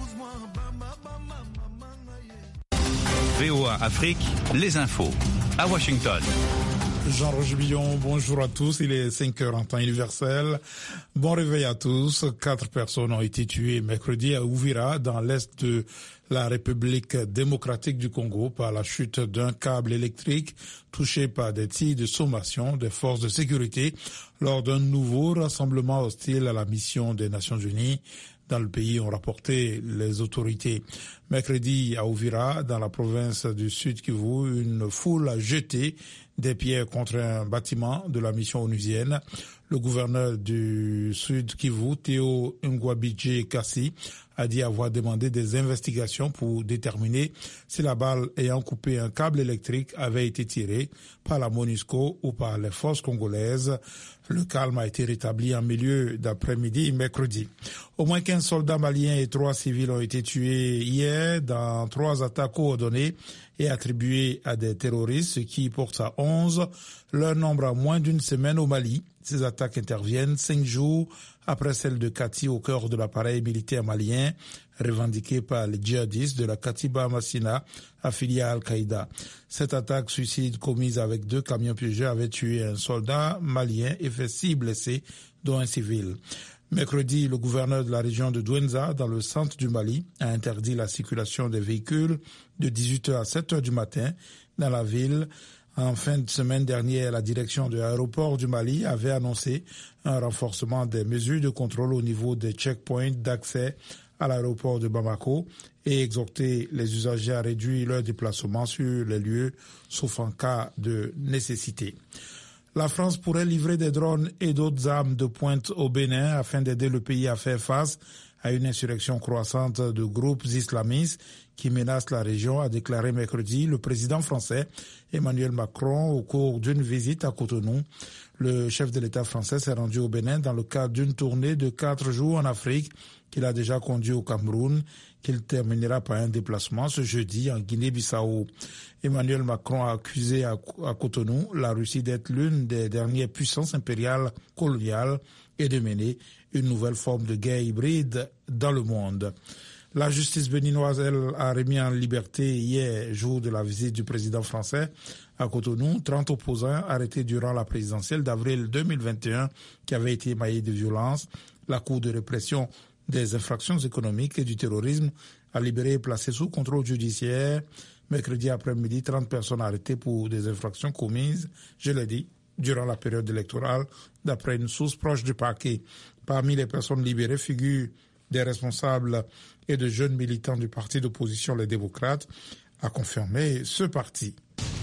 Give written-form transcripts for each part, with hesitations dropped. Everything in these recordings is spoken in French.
VOA Afrique, les infos. À Washington. Jean-Roger Billon, bonjour à tous. Il est 5h en temps universel. Bon réveil à tous. 4 personnes ont été tuées mercredi à Uvira, dans l'est de la République démocratique du Congo, par la chute d'un câble électrique touché par des tirs de sommation des forces de sécurité lors d'un nouveau rassemblement hostile à la mission des Nations Unies dans le pays, ont rapporté les autorités. Mercredi, à Uvira, dans la province du Sud Kivu, une foule a jeté des pierres contre un bâtiment de la mission onusienne. Le gouverneur du Sud Kivu, Théo Ngwabidje Kassi, a dit avoir demandé des investigations pour déterminer si la balle ayant coupé un câble électrique avait été tirée par la MONUSCO ou par les forces congolaises. Le calme a été rétabli en milieu d'après-midi mercredi. Au moins 15 soldats maliens et 3 civils ont été tués hier dans 3 attaques coordonnées et attribuées à des terroristes, ce qui porte à 11 leur nombre à moins d'une semaine au Mali. Ces attaques interviennent 5 jours après celle de Kati au cœur de l'appareil militaire malien, revendiqué par les djihadistes de la Katiba Massina, affiliée à Al-Qaïda. Cette attaque suicide commise avec 2 camions piégeurs avait tué un soldat malien et fait 6 blessés, dont un civil. Mercredi, le gouverneur de la région de Douentza, dans le centre du Mali, a interdit la circulation des véhicules de 18h à 7h du matin dans la ville. En fin de semaine dernière, la direction de l'aéroport du Mali avait annoncé un renforcement des mesures de contrôle au niveau des checkpoints d'accès à l'aéroport de Bamako et exhorté les usagers à réduire leur déplacement sur les lieux, sauf en cas de nécessité. La France pourrait livrer des drones et d'autres armes de pointe au Bénin afin d'aider le pays à faire face à une insurrection croissante de groupes islamistes qui menacent la région, a déclaré mercredi le président français Emmanuel Macron au cours d'une visite à Cotonou. Le chef de l'État français s'est rendu au Bénin dans le cadre d'une tournée de 4 jours en Afrique qu'il a déjà conduit au Cameroun, qu'il terminera par un déplacement ce jeudi en Guinée-Bissau. Emmanuel Macron a accusé à Cotonou la Russie d'être l'une des dernières puissances impériales coloniales et de mener une nouvelle forme de guerre hybride dans le monde. La justice béninoise, elle, a remis en liberté hier, jour de la visite du président français à Cotonou, 30 opposants arrêtés durant la présidentielle d'avril 2021 qui avaient été émaillés de violence. La Cour de répression des infractions économiques et du terrorisme a libéré et placé sous contrôle judiciaire mercredi après-midi 30 personnes arrêtées pour des infractions commises, je l'ai dit, durant la période électorale, d'après une source proche du parquet. Parmi les personnes libérées figurent des responsables et de jeunes militants du parti d'opposition Les Démocrates, a confirmé ce parti.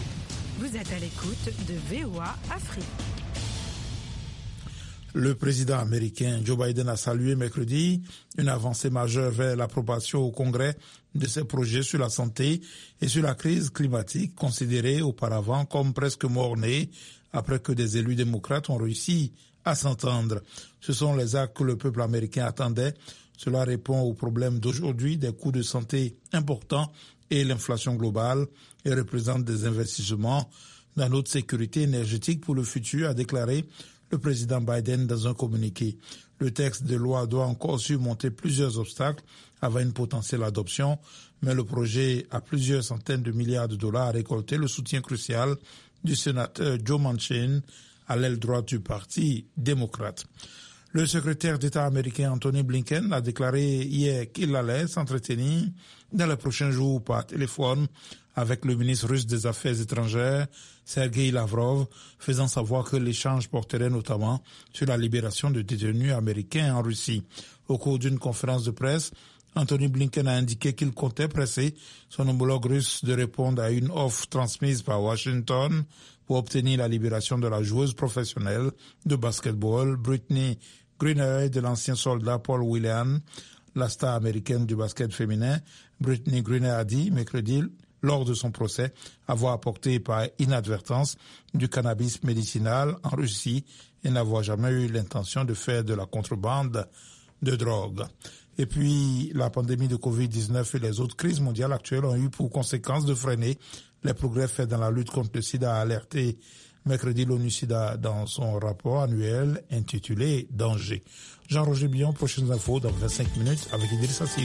Vous êtes à l'écoute de VOA Afrique. Le président américain Joe Biden a salué mercredi une avancée majeure vers l'approbation au Congrès de ses projets sur la santé et sur la crise climatique, considérés auparavant comme presque mort-nés après que des élus démocrates ont réussi à s'entendre. Ce sont les actes que le peuple américain attendait. Cela répond aux problèmes d'aujourd'hui, des coûts de santé importants et l'inflation globale, et représente des investissements dans notre sécurité énergétique pour le futur, a déclaré le président Biden dans un communiqué. Le texte de loi doit encore surmonter plusieurs obstacles avant une potentielle adoption, mais le projet à plusieurs centaines de milliards de dollars a récolté le soutien crucial du sénateur Joe Manchin à l'aile droite du Parti démocrate. Le secrétaire d'État américain Anthony Blinken a déclaré hier qu'il allait s'entretenir dans les prochains jours par téléphone avec le ministre russe des Affaires étrangères, Sergei Lavrov, faisant savoir que l'échange porterait notamment sur la libération de détenus américains en Russie. Au cours d'une conférence de presse, Anthony Blinken a indiqué qu'il comptait presser son homologue russe de répondre à une offre transmise par Washington pour obtenir la libération de la joueuse professionnelle de basketball Brittney Griner et de l'ancien soldat Paul Whelan. La star américaine du basket féminin, Brittney Griner, a dit mercredi, lors de son procès, avoir apporté par inadvertance du cannabis médicinal en Russie et n'avoir jamais eu l'intention de faire de la contrebande de drogue. Et puis, la pandémie de Covid-19 et les autres crises mondiales actuelles ont eu pour conséquence de freiner les progrès faits dans la lutte contre le sida, a alerté mercredi l'ONU-SIDA dans son rapport annuel intitulé « Danger ». Jean-Roger Billon, prochaines infos dans 25 minutes avec Idrissa Sy.